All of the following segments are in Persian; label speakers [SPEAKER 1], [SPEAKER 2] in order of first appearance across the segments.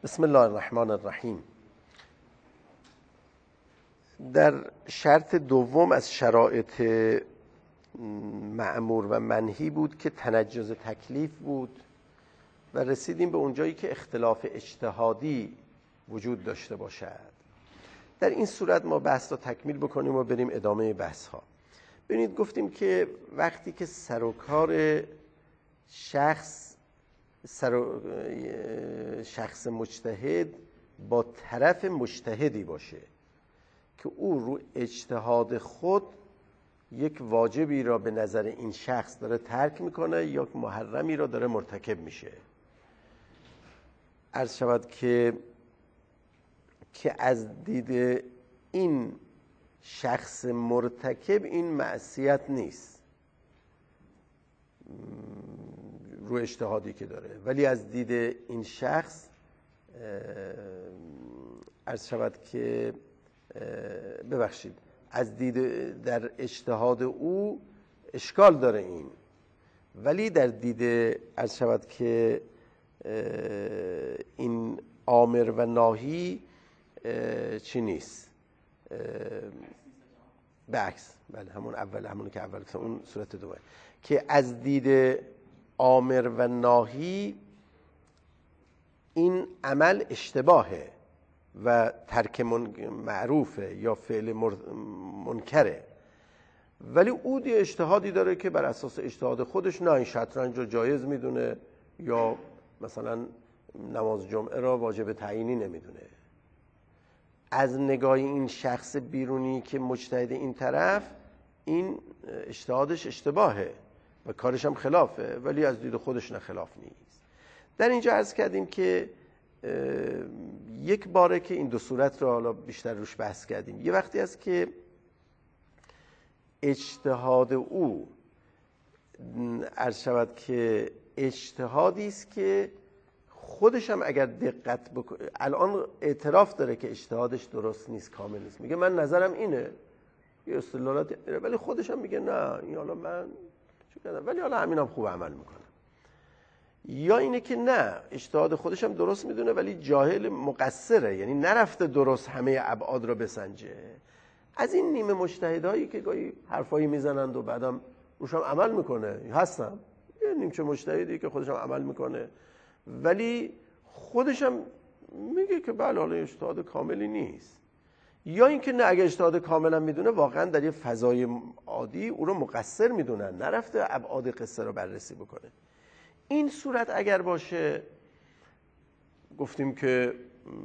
[SPEAKER 1] بسم الله الرحمن الرحیم. در شرط دوم از شرایط مأمور و منهی بود که تنجز تکلیف بود و رسیدیم به اونجایی که اختلاف اجتهادی وجود داشته باشد. در این صورت ما بحث را تکمیل بکنیم و بریم ادامه بحث ها. ببینید گفتیم که وقتی که سر و کار شخص مجتهد با طرف مجتهدی باشه که او رو اجتهاد خود یک واجبی را به نظر این شخص داره ترک میکنه یا محرمی را داره مرتکب میشه، عرض شود که از دید این شخص مرتکب این معصیت نیست رو اجتهادی که داره، ولی از دید این شخص عرض شود که ببخشید از دید در اجتهاد او اشکال داره این، ولی در دید عرض شود که این آمر و ناهی چی نیست، به عکس، بله همون که اول اون صورت دومه که از دید آمر و ناهی این عمل اشتباهه و ترک معروفه یا فعل منکره، ولی او دی اجتهادی داره که بر اساس اجتهاد خودش نه این شطرنج رو جایز میدونه یا مثلا نماز جمعه را واجب تعیینی نمیدونه. از نگاه این شخص بیرونی که مجتهد این طرف این اجتهادش اشتباهه و کارش هم خلافه، ولی از دید خودش نه خلاف نیست. در اینجا عرض کردیم که یک باره که این دو صورت رو حالا بیشتر روش بحث کردیم، یه وقتی است که اجتهاد او عرض شود که اجتهادی است که خودش هم اگر دقت بکنه الان اعتراف داره که اجتهادش درست نیست، کامل نیست، میگه من نظرم اینه، یه استدلالات، ولی خودش هم میگه نه این حالا من چه کردم ولی حالا همینم خوب عمل میکنم. یا اینه که نه اجتهاد خودش هم درست میدونه ولی جاهل مقصره، یعنی نرفته درست همه ابعاد رو بسنجه. از این نیمه مجتهدایی که گاهی حرفایی میزنند و بعدم روش هم عمل میکنه هستم، یه نیمچه مجتهدی که خودش هم عمل میکنه ولی خودش هم میگه که بله حالا اجتهاد کاملی نیست. یا اینکه نه اگه اجتهاد کاملا میدونه واقعا در یه فضای عادی او رو مقصر میدونن، نرفته ابعاد قصه رو بررسی بکنه. این صورت اگر باشه گفتیم که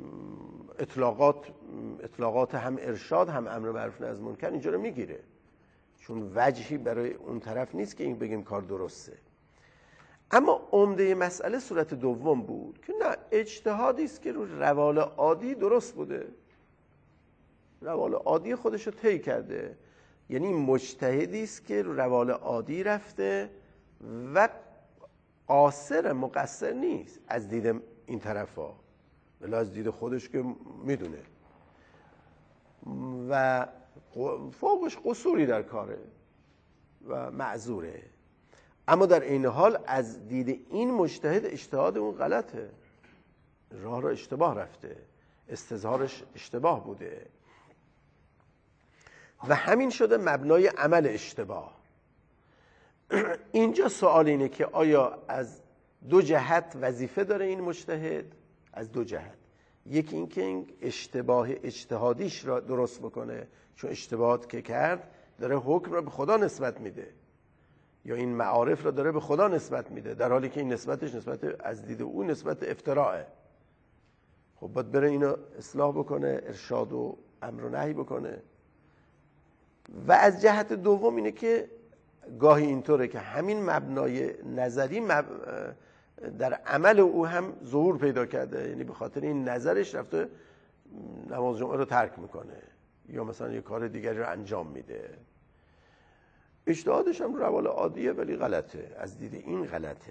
[SPEAKER 1] اطلاقات هم ارشاد هم امر معروف نهی از منکر اینجا رو میگیره، چون وجهی برای اون طرف نیست که این بگیم کار درسته. اما عمده مسئله صورت دوم بود که نه اجتهادی است که رو روال عادی درست بوده، روال عادی خودش رو طی کرده، یعنی مجتهدی است که رو روال عادی رفته و قاصر مقصر نیست از دید این طرفا، ولی از دید خودش که میدونه و فوقش قصوری در کاره و معذوره، اما در این حال از دید این مجتهد اجتهاد اون غلطه، راه رو اشتباه رفته، استظهارش اشتباه بوده و همین شده مبنای عمل اشتباه. اینجا سوال اینه که آیا از دو جهت وظیفه داره این مجتهد؟ از دو جهت، یکی این که این اشتباه اجتهادیش را درست بکنه، چون اشتباهات که کرد داره حکم را به خدا نسبت میده یا این معارف را داره به خدا نسبت میده، در حالی که این نسبتش نسبت از دید او نسبت افتراعه. خب باید بره اینو اصلاح بکنه، ارشاد و امر و نهی بکنه. و از جهت دوم اینه که گاهی اینطوره که همین مبنای نظری در عمل او هم ظهور پیدا کرده، یعنی به خاطر این نظرش رفته نماز جمعه رو ترک میکنه یا مثلا یه کار دیگری رو انجام میده، اجتهادش هم روال عادیه ولی غلطه، از دید این غلطه.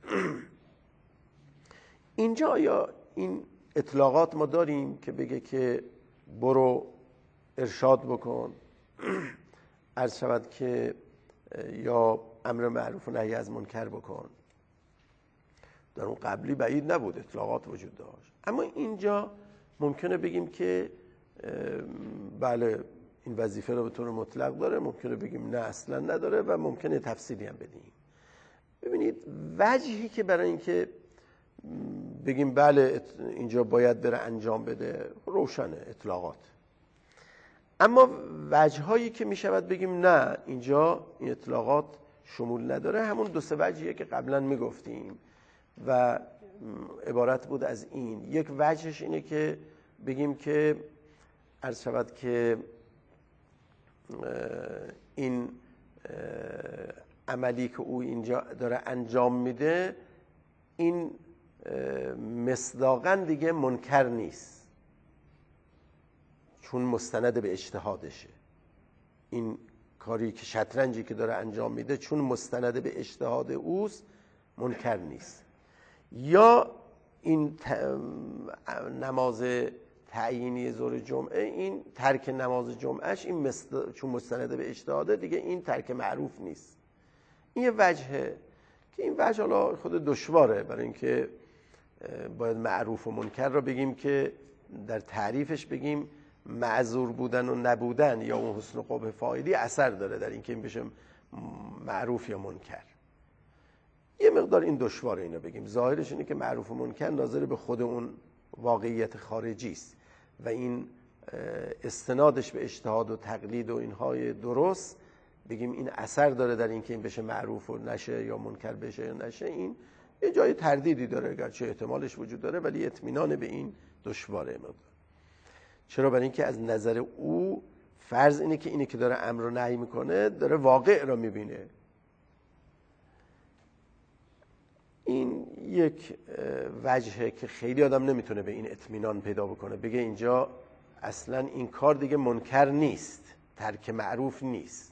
[SPEAKER 1] اینجا آیا این اطلاقات ما داریم که بگه که برو ارشاد بکن، عرض شود که یا امر معروف و نهی از منکر بکن؟ در اون قبلی بعید نبود، اطلاقات وجود داشت. اما اینجا ممکنه بگیم که بله این وظیفه رو به طور مطلق داره، ممکنه بگیم نه اصلا نداره و ممکنه تفصیلی هم بدیم. ببینید وجهی که برای اینکه بگیم بله اینجا باید بره انجام بده روشنه، اطلاقات. اما وجهایی که می شود بگیم نه اینجا این اطلاقات شمول نداره، همون دو سه وجهیه که قبلا می گفتیم و عبارت بود از این. یک وجهش اینه که بگیم که عرض شود که این عملی که او اینجا داره انجام میده این مصداقاً دیگه منکر نیست، چون مستند به اجتهادشه. این کاری که شطرنجی که داره انجام میده چون مستند به اجتهاد اوست منکر نیست. یا این نماز تعیینی ظهر جمعه، این ترک نماز جمعهش این چون مستند به اجتهاده دیگه این ترک معروف نیست. این یه وجهه که این وجه حالا خود دشواره، برای اینکه باید معروف و منکر رو بگیم که در تعریفش بگیم معذور بودن و نبودن یا اون حسن و قبح فاعلی اثر داره در اینکه این بشه معروف یا منکر. یه مقدار این دشواره اینو بگیم. ظاهرش اینه که معروف و منکر ناظر به خود اون واقعیت خارجی است و این استنادش به اجتهاد و تقلید و اینهای درست بگیم این اثر داره در اینکه این بشه معروف و نشه یا منکر بشه یا نشه. این یه جای تردیدی داره، اگرچه احتمالش وجود داره ولی اطمینان به این دشواره مقدار. چرا؟ برای اینکه از نظر او فرض اینه که اینی که داره امر و نهی میکنه داره واقع را میبینه. این یک وجهه که خیلی آدم نمیتونه به این اطمینان پیدا بکنه، بگه اینجا اصلا این کار دیگه منکر نیست، ترک معروف نیست.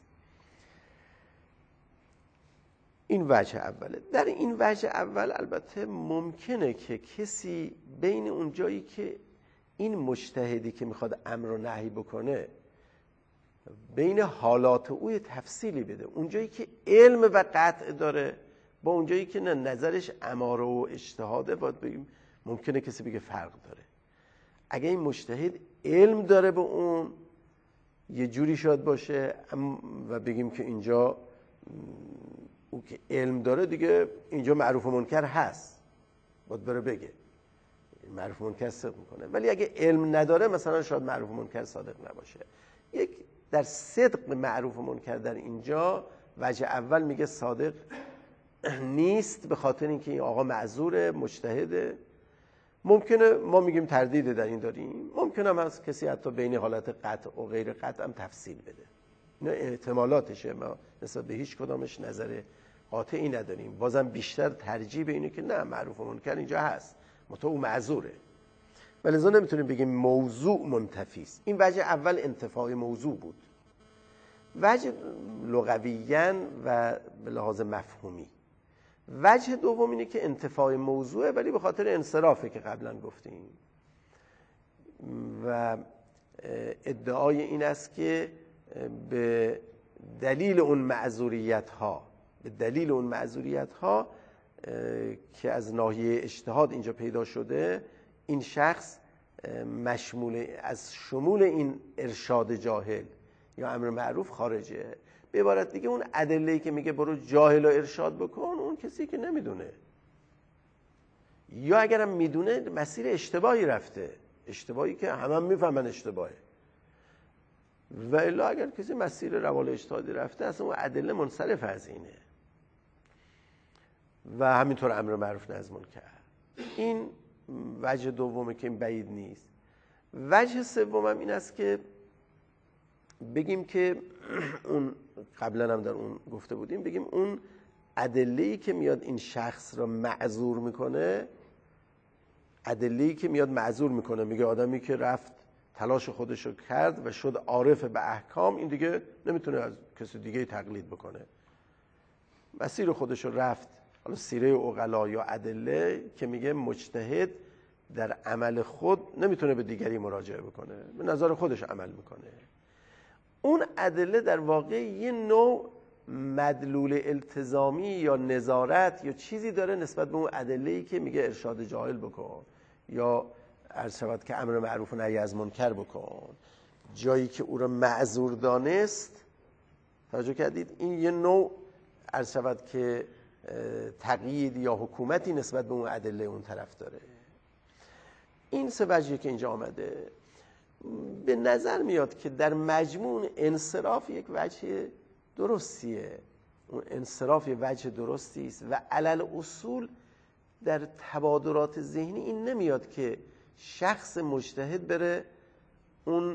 [SPEAKER 1] این وجه اوله. در این وجه اول البته ممکنه که کسی بین اون جایی که این مجتهدی که میخواد امر و نهی بکنه بین حالات او تفصیلی بده، اون جایی که علم و قطع داره با اون جایی که نه نظرش اماره و اجتهاده، باید بگیم ممکنه کسی بگه فرق داره. اگه این مجتهد علم داره به اون یه جوری شاید باشه و بگیم که اینجا او که علم داره دیگه اینجا معروف و منکر هست، باید بره بگه معروف و منکر صدق میکنه. ولی اگه علم نداره مثلا شاید معروف و منکر صادق نباشه. یک در صدق معروف و منکر در اینجا وجه اول میگه صادق نیست به خاطر اینکه این آقا معذوره، مجتهده. ممکنه ما میگیم تردید در این داریم، ممکنه هم از کسی حتی بین حالت قطع و غیر قطع هم تفصیل بده. اینا احتمالاتشه، ما نسبت به هیچ کدامش نظر قاطعی نداریم. بازم بیشتر ترجیح به اینه که نه معروف و منکر اینجا هست، متو او معذوره. ولذا نمیتونیم بگیم موضوع منتفی است. این وجه اول انتفاع موضوع بود، وجه لغویاً و به لحاظ مفهومی. وجه دوم اینه که انتفاع موضوعه ولی به خاطر انصرافه که قبلا گفتیم و ادعای این است که به دلیل اون معذوریت ها که از ناحیه اجتهاد اینجا پیدا شده، این شخص مشمول از شمول این ارشاد جاهل یا امر معروف خارجه. به عبارت دیگه اون ادله‌ای که میگه برو جاهل و ارشاد بکن، اون کسی که نمیدونه یا اگرم میدونه مسیر اشتباهی رفته، اشتباهی که همه میفهمن اشتباهه، و الا اگر کسی مسیر روال اجتهادی رفته اصلا اون ادله منصرف از اینه و همینطور امر معروف نهی از منکر. این وجه دومه که این بعید نیست. وجه سومم این است که بگیم که اون قبلا هم در اون گفته بودیم، بگیم اون ادله‌ای که میاد این شخص را معذور میکنه، ادله‌ای که میاد معذور میکنه، میگه آدمی که رفت تلاش خودش رو کرد و شد عارف به احکام، این دیگه نمیتونه از کسی دیگه تقلید بکنه، مسیر خودش رو رفت. حالا سیره عقلا یا ادله که میگه مجتهد در عمل خود نمیتونه به دیگری مراجعه بکنه، به نظر خودش عمل میکنه. اون ادله در واقع یه نوع مدلول التزامی یا نظارت یا چیزی داره نسبت به اون ادله‌ای که میگه ارشاد جاهل بکن یا عرض شود که امر معروف و نهی از منکر بکن، جایی که او را معذور دانست. توجه کردید؟ این یه نوع عرض شود که تقیید یا حکومتی نسبت به اون ادله اون طرف داره. این سه وجهی که اینجا آمده به نظر میاد که در مجموع انصراف یک وجه درستیه، اون انصراف یک وجه درستی است و علل اصول در تبادرات ذهنی این نمیاد که شخص مجتهد بره اون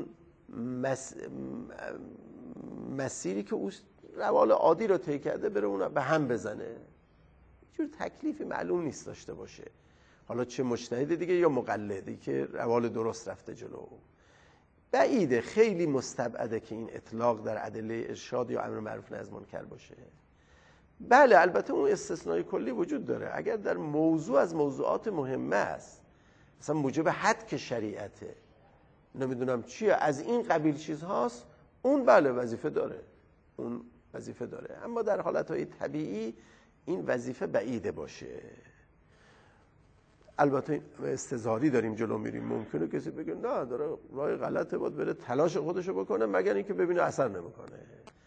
[SPEAKER 1] مسیری که او روال عادی رو طی کرده بره اون به هم بزنه. جور تکلیفی معلوم نیست داشته باشه، حالا چه مجتهد دیگه یا مقلدی که روال درست رفته جلو. بعیده، خیلی مستبعده که این اطلاق در ادله ارشاد یا امر معروف نهی از منکر باشه. بله البته اون استثنای کلی وجود داره، اگر در موضوع از موضوعات مهمه است، مثلا موجب حد شریعته، نمیدونم چیه، از این قبیل چیزهاست، اون بله وظیفه داره، اون وظیفه داره. اما در حالتهای طبیعی این وظیفه بعیده باشه. البته استظهاری داریم جلو میریم، ممکنه کسی بگه نه داره راه غلطه، باید بره تلاش خودشو بکنه مگر اینکه ببینه اثر نمیکنه.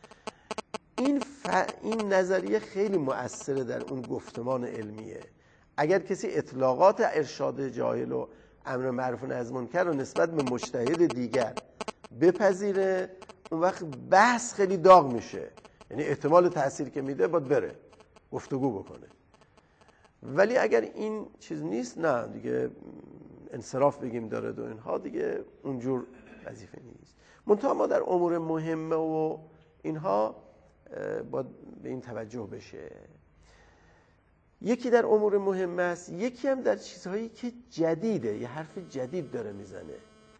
[SPEAKER 1] این نظریه خیلی مؤثره در اون گفتمان علمیه. اگر کسی اطلاقات ارشاد جاهل و امر معروف و نهی از منکر رو نسبت به مجتهد دیگر بپذیره، اون وقت بحث خیلی داغ میشه، یعنی احتمال تأثیر که میده باید بره گفتگو بکنه. ولی اگر این چیز نیست، نه دیگه انصراف بگیم داره و اینها، دیگه اونجور وظیفه نیست. منتها ما در امور مهمه و اینها باید به این توجه بشه. یکی در امور مهمه است، یکی هم در چیزهایی که جدیده، یه حرف جدید داره میزنه،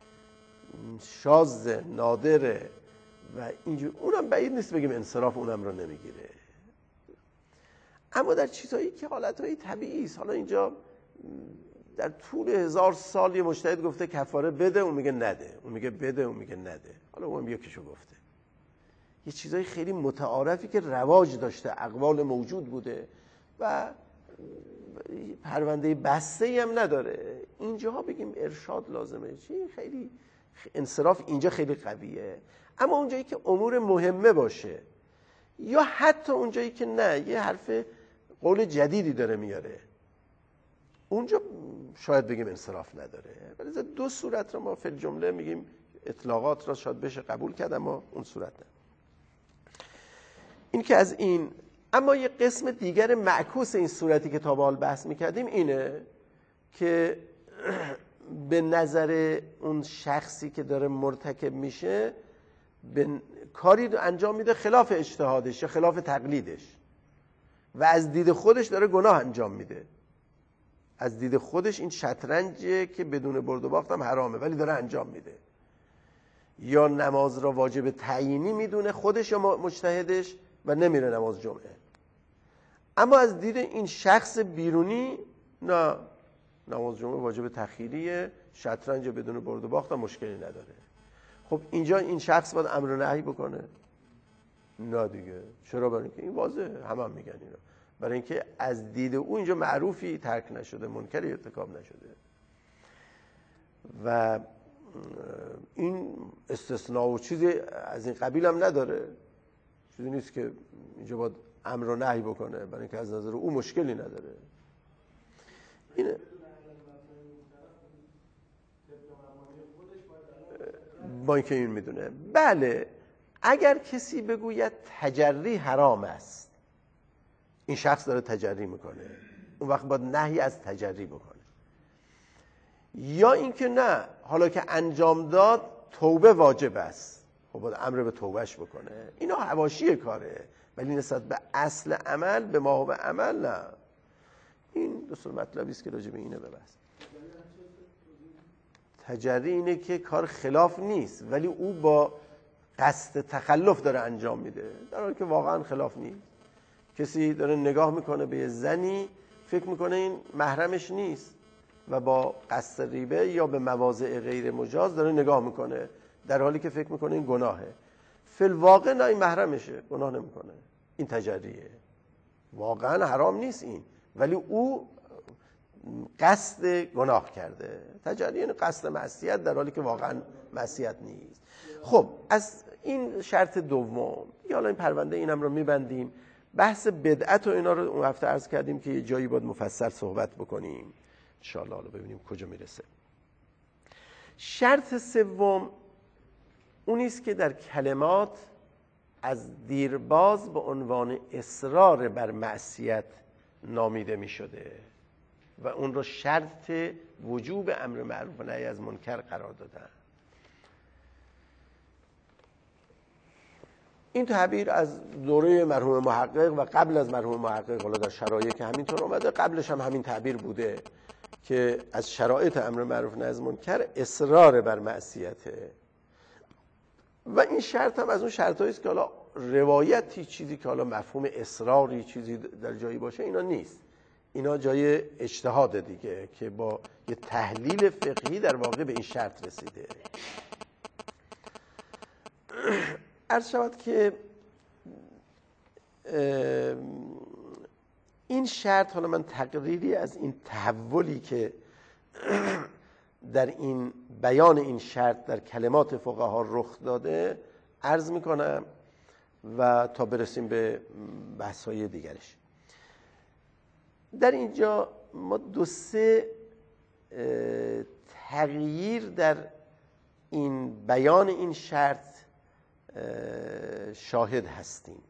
[SPEAKER 1] شاذ نادره و اینجور، اونم بعید نیست بگیم انصراف اونم رو نمیگیره. اما در چیزهایی که حالتهای طبیعی است، حالا اینجا در طول 1000 سال یه مجتهد گفته کفاره بده، اون میگه نده، اون میگه بده، اون میگه نده، حالا اونم یکیشو گفته. یه چیزای خیلی متعارفی که رواج داشته، اقوال موجود بوده و پرونده بسته‌ای هم نداره، اینجاها بگیم ارشاد لازمه، چی خیلی انصراف اینجا خیلی قویه. اما اونجایی که امور مهمه باشه یا حتی اونجایی که نه یه حرف قول جدیدی داره میاره، اونجا شاید بگیم انصراف نداره. ولی دو صورت رو ما فی الجمله میگیم اطلاقات را شاید بشه قبول کرد، اما اون صورت نه. این که از این. اما یه قسم دیگر معکوس این صورتی که تا به حال بحث میکردیم اینه که به نظر اون شخصی که داره مرتکب میشه به کاری انجام میده خلاف اجتهادش یا خلاف تقلیدش و از دید خودش داره گناه انجام میده. از دید خودش این شطرنجه که بدون برد و باخت هم حرامه ولی داره انجام میده، یا نماز را واجب تعیینی میدونه خودش یا مجتهدش و نمیره نماز جمعه. اما از دید این شخص بیرونی نه، نماز جمعه واجب تخییریه، شطرنج بدون برد و باخت هم مشکلی نداره. خب اینجا این شخص باید امر و نهی بکنه؟ نه دیگه. چرا؟ برای اینکه این واضحه، هم میگن اینا، برای اینکه از دید او اینجا معروفی ترک نشده، منکری ارتکاب نشده و این استثناء و چیزی از این قبیل هم نداره، چیزی نیست که اینجا باید امر و نهی بکنه، برای اینکه از نظر او مشکلی نداره. اینه با اینکه این میدونه. بله اگر کسی بگوید تجری حرام است، این شخص داره تجری میکنه، اون وقت باید نهی از تجری بکنه. یا اینکه نه، حالا که انجام داد توبه واجب است، خب باید امر به توبهش بکنه. اینا حواشی کاره، ولی نسبت به اصل عمل، به ما و عمل نه. این دوستان مطلبی است که راجع به اینه ببست. تجری اینه که کار خلاف نیست ولی او با قصد تخلف داره انجام میده، در حالی که واقعا خلاف نیست. کسی داره نگاه میکنه به زنی، فکر میکنه این محرمش نیست و با قصد ریبه یا به مواضع غیر مجاز داره نگاه میکنه، در حالی که فکر میکنه این گناهه. فی الواقع نه، این محرمشه، گناه نمیکنه. این تجریه، واقعا حرام نیست این، ولی او قصد گناه کرده. تجری یعنی قصد معصیت در حالی که واقعا معصیت نیست. خب از این شرط دوم حالا این پرونده اینم رو میبندیم. بحث بدعت و اینا رو اون هفته عرض کردیم که یه جایی باید مفصل صحبت بکنیم ان شاءالله، حالا ببینیم کجا میرسه. شرط سوم اونی است که در کلمات از دیرباز به عنوان اصرار بر معصیت نامیده می شده و اون رو شرط وجوب امر معروف و نهی از منکر قرار دادن. این تعبیر از دوره مرحوم محقق و قبل از مرحوم محقق، حالا در شرایط که همینطور اومده، قبلش هم همین تعبیر بوده که از شرایط امر معروف و نهی از منکر اصرار بر معصیته. و این شرط هم از اون شرطایی است که حالا روایتی چیزی که حالا مفهوم اصراری چیزی در جایی باشه اینا نیست، اینا جای اجتهاد دیگه که با یه تحلیل فقهی در واقع به این شرط رسیده. عرض شود که این شرط، حالا من تقریری از این تحولی که در این بیان این شرط در کلمات فقها رخ داده عرض میکنم و تا برسیم به بحث‌های دیگرش. در اینجا ما دو سه تغییر در این بیان این شرط شاهد هستیم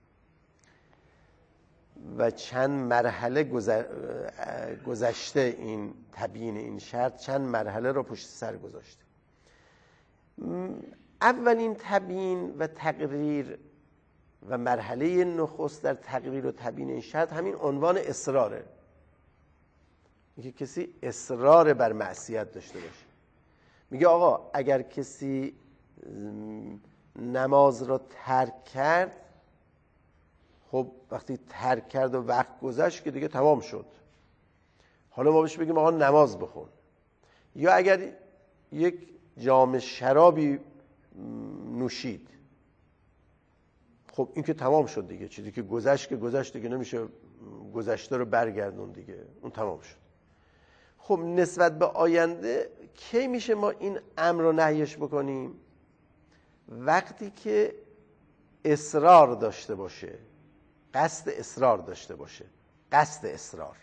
[SPEAKER 1] و چند مرحله گذشته این تبیین این شرط، چند مرحله رو پشت سر گذاشته. اولین تبیین و تقریر و مرحله نخست در تقریر و تبیین این شرط همین عنوان اصراره، اینکه کسی اصرار بر معصیت داشته باشه. میگه آقا اگر کسی نماز رو ترک کرد، خب وقتی ترک کرد و وقت گذشت که دیگه تمام شد، حالا ما بهش بگیم آقا نماز بخون. یا اگر یک جام شرابی نوشید، خب این که تمام شد دیگه، چیزی که گذشت که گذشت دیگه، نمیشه گذشته رو برگردون دیگه، اون تمام شد. خب نسبت به آینده کی میشه ما این امر رو نهیش بکنیم؟ وقتی که اصرار داشته باشه، قصد اصرار داشته باشه. قصد اصرار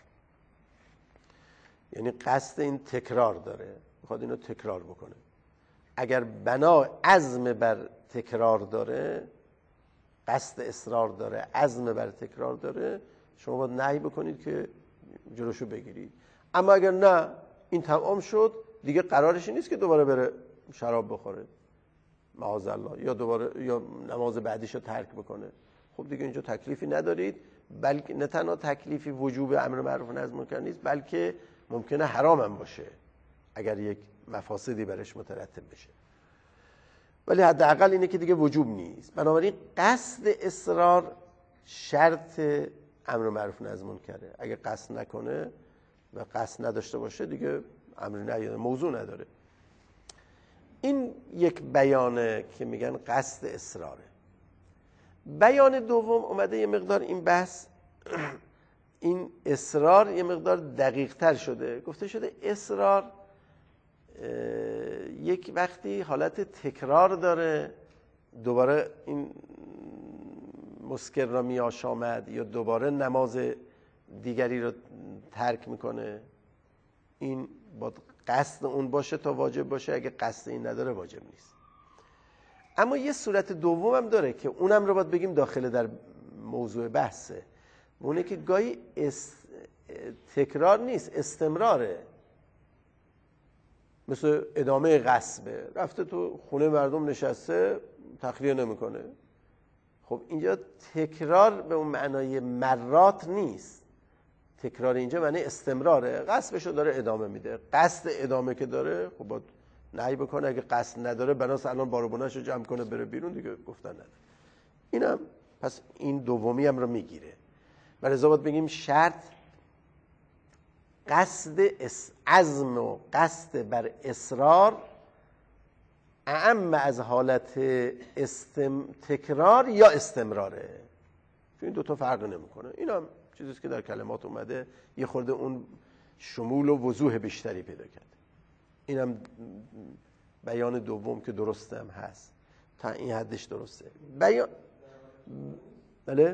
[SPEAKER 1] یعنی قصد این تکرار داره، میخواد اینو تکرار بکنه. اگر بنا عزم بر تکرار داره، قصد اصرار داره، عزم بر تکرار داره، شما باید نهی بکنید که جلوشو بگیرید. اما اگر نه، این تمام شد دیگه، قرارش نیست که دوباره بره شراب بخوره معاذالله، یا دوباره یا نماز بعدیشو ترک بکنه، خب دیگه اینجا تکلیفی ندارید. بلکه نه تنها تکلیفی وجوب امر معروف و نهی از منکر نیست، بلکه ممکنه حرام هم باشه اگر یک مفاسدی برش مترتب بشه، ولی حداقل اینه که دیگه وجوب نیست. بنابراین قصد اصرار شرط امر معروف و نهی از منکره. اگه قصد نکنه و قصد نداشته باشه دیگه امر نهی موضوع نداره. این یک بیانه که میگن قصد اصراره. بیان دوم اومده یه مقدار این بحث، این اصرار یه مقدار دقیق تر شده. گفته شده اصرار یک وقتی حالت تکرار داره، دوباره این مسکر را میآشامد یا دوباره نماز دیگری رو ترک میکنه، این با قصد اون باشه تا واجب باشه، اگه قصد این نداره واجب نیست. اما یه صورت دوم هم داره که اونم رو باید بگیم داخل در موضوع بحثه، اونه که گاهی تکرار نیست، استمراره. مثل ادامه غصبه، رفته تو خونه مردم نشسته تخلیه نمیکنه. خب اینجا تکرار به اون معنای مرات نیست، تکرار اینجا معنی استمراره، غصبشو داره ادامه میده. قصد ادامه که داره خب باید نهی بکنه، اگه قصد نداره بناس الان باربوناشو جمع کنه بره بیرون دیگه، گفتن نداره. اینم پس این دومی هم رو میگیره. برای باید بگیم شرط قصد عزم و قصد بر اصرار اعم از حالت تکرار یا استمراره. چون این دوتا فرق نمیکنه. این هم چیزیست که در کلمات اومده، یه خورده اون شمول و وضوح بیشتری پیدا کرد. اینم بیان دوم که درسته هم هست، تا این حدش درسته. بله؟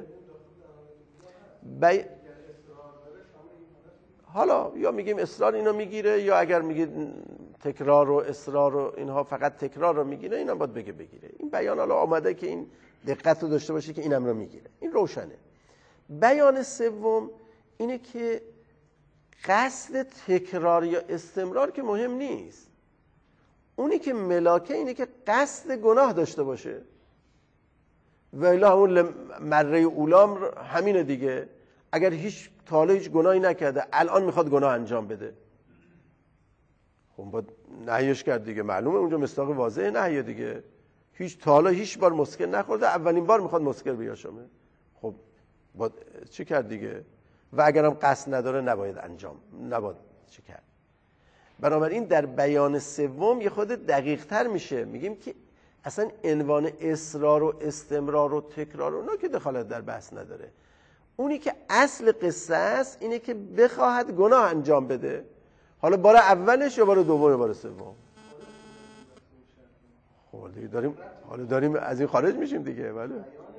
[SPEAKER 1] حالا یا میگیم اصرار اینو میگیره، یا اگر میگید تکرار و اصرار و اینها فقط تکرار رو میگیره، اینم باید بگیره. این بیان حالا آمده که این دقت رو داشته باشه که اینم رو میگیره، این روشنه. بیان سوم اینه که قصد تکرار یا استمرار که مهم نیست، اونی که ملاکه اینه که قصد گناه داشته باشه. و الا همون مره اولام همینه دیگه، اگر تا حالا هیچ گناهی نکرده الان میخواد گناه انجام بده، خب باید نهیش کرد دیگه، معلومه اونجا مصداق واضحه نهیه دیگه. تا حالا هیچ بار مسکر نخورده، اولین بار میخواد مسکر بیاشامه، خب باید چی کرد دیگه؟ و اگرم قصد نداره نباید چی کرد. بنابراین در بیان سوم یه خود دقیق تر میشه، میگیم که اصلا عنوان اصرار و استمرار و تکرار و اونا که دخالت در بحث نداره. اونی که اصل قصه است اینه که بخواهد گناه انجام بده، حالا بار اولش یا بار دوم یا بار سوم. خب دیگه داریم از این خارج میشیم دیگه. بله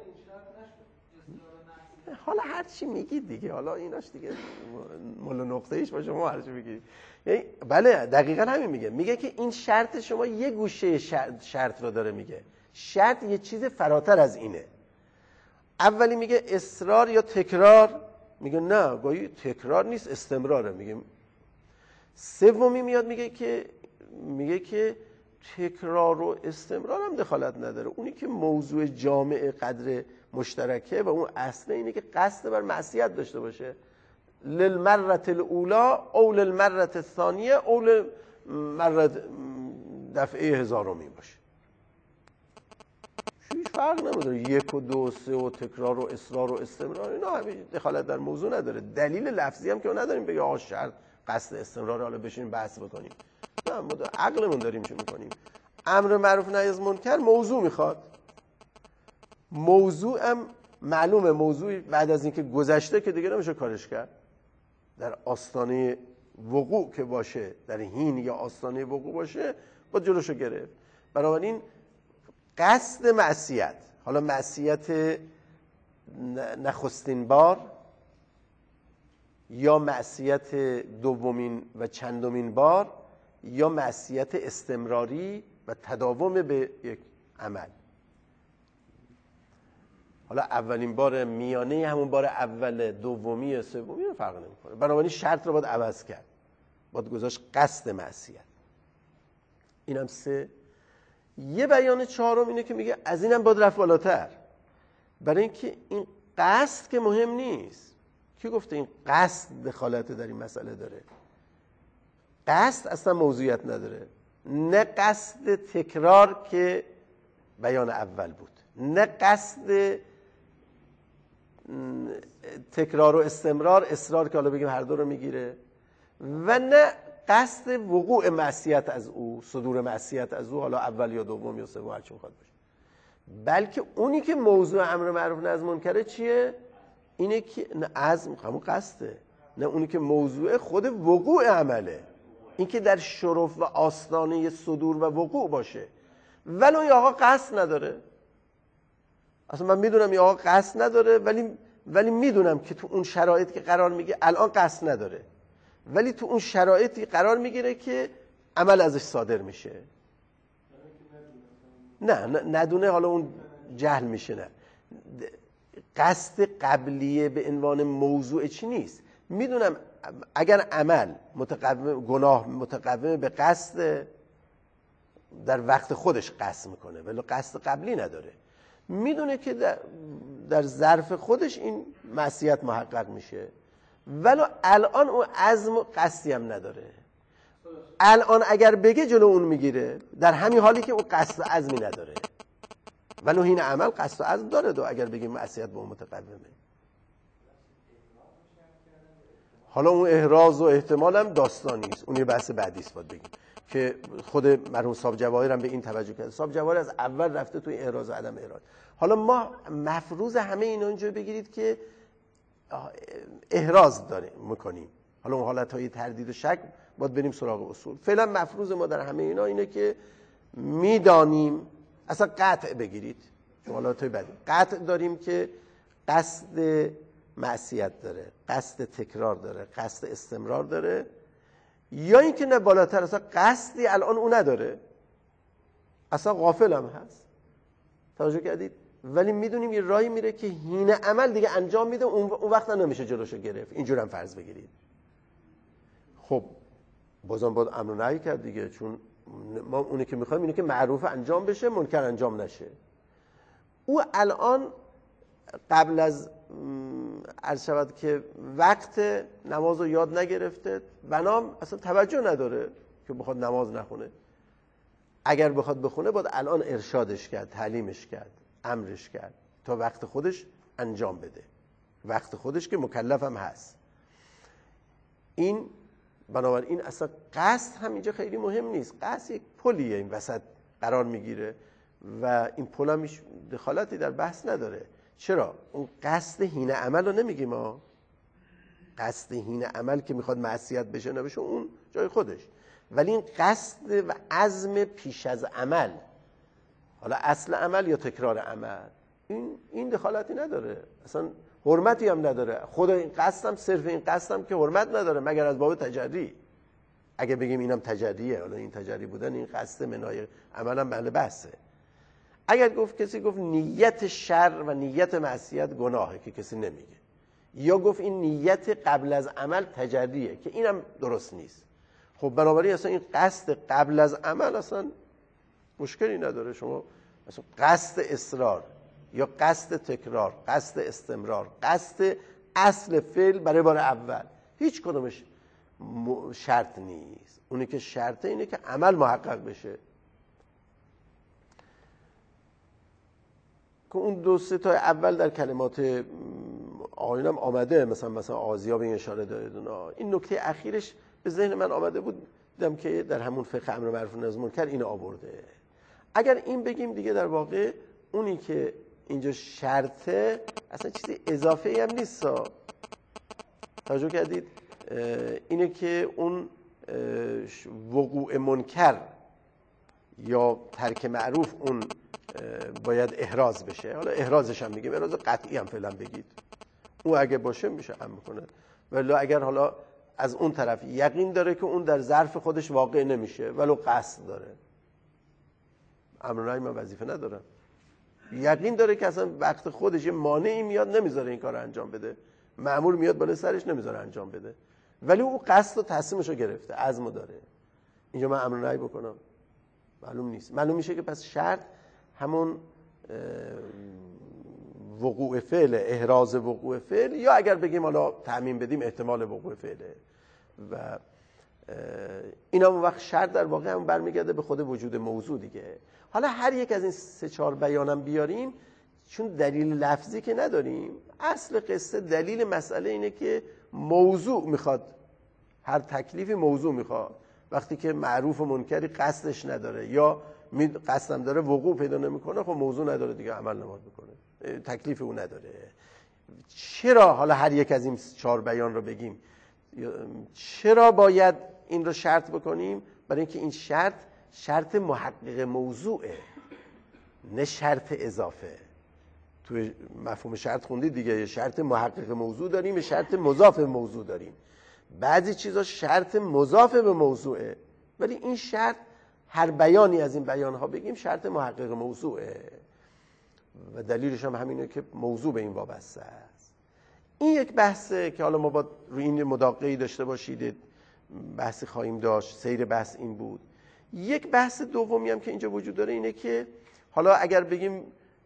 [SPEAKER 1] حالا هر چی میگید دیگه، حالا ایناش دیگه مول نقطه ایش باشه، ما هر چی میگید. بله دقیقاً همین میگه که این شرط شما یه گوشه شرط رو داره میگه، شرط یه چیز فراتر از اینه. اولی میگه اصرار یا تکرار، میگه نه گاهی تکرار نیست استمراره. میگه سومی میاد میگه که تکرار و استمرار هم دخالت نداره، اونی که موضوع جامع قدر مشترکه و اون اصله اینه که قصد بر معصیت داشته باشه، للمرة الاولا او للمرة الثانیه او للمرة دفعه هزارمی باشه. هیچ فرق نمیداره، 1 و 2 و 3 و تکرار و اصرار و استمرار، اینا همه دخالت در موضوع نداره. دلیل لفظی هم که ما نداریم بگه آقا شرط قصد استمرار، حالا بشینیم بحث بکنیم. نه، ما عقلمون داریم چی میکنیم. امر معروف نهی از منکر موضوع میخواد، موضوع هم معلومه، موضوع بعد از اینکه گذشته که دیگه نمیشه کارش کرد. در آستانه وقوع که باشه، در حین یا آستانه وقوع باشه، با جلوشو گرفت. بنابراین قصد معصیت، حالا معصیت نخستین بار یا معصیت دومین و چندمین بار یا معصیت استمراری و تداوم به یک عمل، حالا اولین بار، میانه همون بار اول، دومی، سومی رو فرق نمیکنه. بنابراین شرط رو باید عوض کرد، باید گذاشت قصد معصیت. اینم 3. یه بیان چهارم اینه که میگه از اینم باید رفت بالاتر، برای اینکه این قصد که مهم نیست. کی گفته این قصد دخالت در این مسئله داره؟ قصد اصلا موضوعیت نداره، نه قصد تکرار که بیان اول بود، نه قصد تکرار و استمرار، اصرار که حالا بگیم هر دو رو میگیره، و نه قصد وقوع معصیت از او، صدور معصیت از او، حالا اول یا دوم یا سوم هر چی میخواد باشه. بلکه اونی که موضوع امر معروف نهی از منکر چیه؟ اینه که نه عزم همون قصده، نه اونی که موضوع خود وقوع عمله، این که در شرف و آستانه صدور و وقوع باشه. ولو یا آقا قصد نداره، اصلا من میدونم یا آقا قصد نداره، ولی میدونم که تو اون شرایط که قرار میگه الان قصد نداره، ولی تو اون شرایطی قرار میگیره که عمل ازش صادر میشه. نه ندونه، حالا اون جهل میشه. نه، قصد قبلیه به عنوان موضوع چی نیست. میدونم اگر عمل گناه متقوم به قصد، در وقت خودش قصد میکنه ولی قصد قبلی نداره، میدونه که در ظرف خودش این معصیت محقق میشه، ولی الان اون عزم و قصدی هم نداره. الان اگر بگه جلو اون میگیره، در همین حالی که اون قصد و عزمی نداره، ولی این عمل قصد و عزم داره. اگر بگیم معصیت به اون متقومه، حالا اون احراز و احتمال هم داستانی است، اون یه بحث بعدی است باید بگیم. که خود مرحوم صاحب جواهر هم به این توجه کرده. صاحب جواهر از اول رفته توی احراز و عدم احراز. حالا ما مفروض همه اینا اینجا بگیرید که احراز داریم میکنیم، حالا اون حالتهای تردید و شک باید بریم سراغ اصول. فعلا مفروض ما در همه اینا اینه که میدانیم، اصلا قطع بگیرید، حالتهای بعدی قطع داریم که قصد معصیت داره، قصد تکرار داره، قصد استمرار داره، یا اینکه نه بالاتر اصلا قصدی الان اون نداره، اصلا غافل هم هست. توجه کردید؟ ولی میدونیم یه راهی میره که هین عمل دیگه انجام میده، اون وقت نمیشه جلوشو گرفت. اینجور هم فرض بگیرید. خب بازم باید امر و نهی کرد دیگه، چون ما اونی که میخوایم اینه که معروف انجام بشه، منکر انجام نشه. او الان قبل از عرض شود که وقت نماز رو یاد نگرفته، بنام اصلا توجه نداره که بخواد نماز نخونه. اگر بخواد بخونه باید الان ارشادش کرد، تعلیمش کرد، امرش کرد تا وقت خودش انجام بده، وقت خودش که مکلف هم هست. این بنابراین اصلا قصد هم اینجا خیلی مهم نیست. قصد یک پلیه این وسط قرار میگیره و این پل هم هیچ دخالتی در بحث نداره. چرا؟ اون قصد هین عمل رو نمیگیم ما. قصد هین عمل که میخواد معصیت بشه نبشه اون جای خودش، ولی این قصد و عزم پیش از عمل، حالا اصل عمل یا تکرار عمل، این دخالتی نداره، اصلا حرمتی هم نداره. خود این قصدم، صرف این قصدم که حرمت نداره مگر از باب تجری. اگه بگیم اینم تجریه، حالا این تجری بودن این قصد منای عمل هم بله بحثه. اگر کسی گفت نیت شر و نیت معصیت گناهه که کسی نمیگه، یا گفت این نیت قبل از عمل تجریه که اینم درست نیست، خب بنابراین اصلا این قصد قبل از عمل اصلا مشکلی نداره. شما اصلا قصد اصرار یا قصد تکرار، قصد استمرار، قصد اصل فعل برای بار اول، هیچ کدومش شرط نیست. اونی که شرطه اینه که عمل محقق بشه. که اون دو سه تا اول در کلمات آیینم آمده، مثلا آزیا به این اشاره داره. این نکته اخیرش به ذهن من آمده بود، دیدم که در همون فقه امر معروف و نهی از منکر اینو آورده. اگر این بگیم دیگه در واقع اونی که اینجا شرطه اصلا چیزی اضافه هم نیست. توجه کردید؟ اینه که اون وقوع منکر یا ترک معروف اون باید احراز بشه. حالا احرازش هم میگیم، احراز قطعی هم فعلا بگید، او اگه باشه میشه هم میکنه. ولی اگر حالا از اون طرف یقین داره که اون در ظرف خودش واقع نمیشه ولو قصد داره، امر و نهی من وظیفه ندارم. یقین داره که اصلا وقت خودش یه مانعی میاد نمیذاره این کار رو انجام بده، مأمور میاد بالا سرش نمیذاره انجام بده، ولی او قصد و تصمیمش رو گرفته، عزمو داره. اینجا من امر و نهی بکنم معلوم نیست. معلوم میشه که پس شرط همون وقوع فعل، احراز وقوع فعل، یا اگر بگیم حالا تعمیم بدیم احتمال وقوع فعله. و اینا اون وقت شرط در واقع هم برمیگرده به خود وجود موضوع دیگه. حالا هر یک از این 3-4 بیانم بیاریم، چون دلیل لفظی که نداریم، اصل قصه دلیل مسئله اینه که موضوع میخواد، هر تکلیفی موضوع میخواد. وقتی که معروف و منکری قصدش نداره یا قصدم داره وقوع پیدا نمیکنه، خب موضوع نداره دیگه، عمل نماد میکنه، تکلیف او نداره. چرا حالا هر یک از این 4 بیان رو بگیم؟ چرا باید این رو شرط بکنیم؟ برای اینکه این شرط محقق موضوعه، نه شرط اضافه. توی مفهوم شرط خوندید دیگه، یه شرط محقق موضوع داریم، یه شرط مضاف به موضوع داریم. بعضی چیزا شرط مضاف به موضوعه، ولی این شرط هر بیانی از این بیانها بگیم شرط محقق موضوعه و دلیلش هم همینه که موضوع به این وابسته است. این یک بحثه که حالا ما باید روی این مداقعی داشته باشید، بحثی خواهیم داشت. سیر بحث این بود. یک بحث دومی هم که اینجا وجود داره اینه که حالا اگر بگیم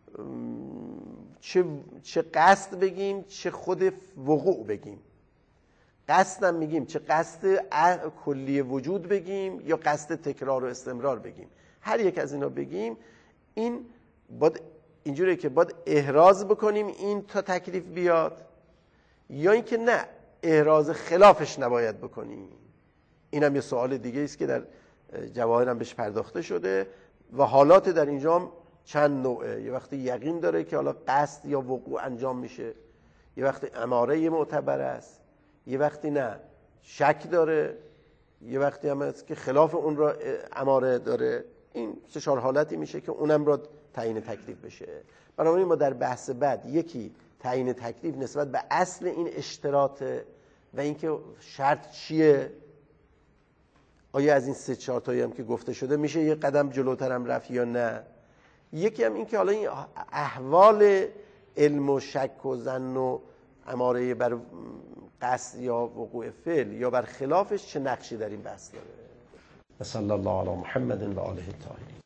[SPEAKER 1] چه قصد بگیم چه خود وقوع بگیم. قصدم میگیم چه قصد کلی وجود بگیم یا قصد تکرار و استمرار بگیم. هر یک از اینا بگیم، این باید اینجوریه که باید احراز بکنیم این تا تکلیف بیاد، یا اینکه نه احراز خلافش نباید بکنیم. اینم یه سوال دیگه است که در جواهر هم بهش پرداخته شده و حالات در اینجا هم چند نوعه. یه وقتی یقین داره که حالا قصد یا وقوع انجام میشه، یه وقتی اماره معتبر است، یه وقتی نه شک داره، یه وقتی هم هست که خلاف اون را اماره داره. این 3-4 حالتی میشه که اونم را تعیین تکلیف بشه. بنابراین ما در بحث بعد یکی تعیین تکلیف نسبت به اصل این اشتراط و اینکه شرط چیه، آیا از این 3-4 تایی هم که گفته شده میشه یه قدم جلوتر هم رفت یا نه. یکی هم این که حالا این احوال علم و شک و ظن و اماره بر قصد یا وقوع فعل یا بر خلافش چه نقشی در این بحث داره. صلی الله علی محمد و آله الطاهرین.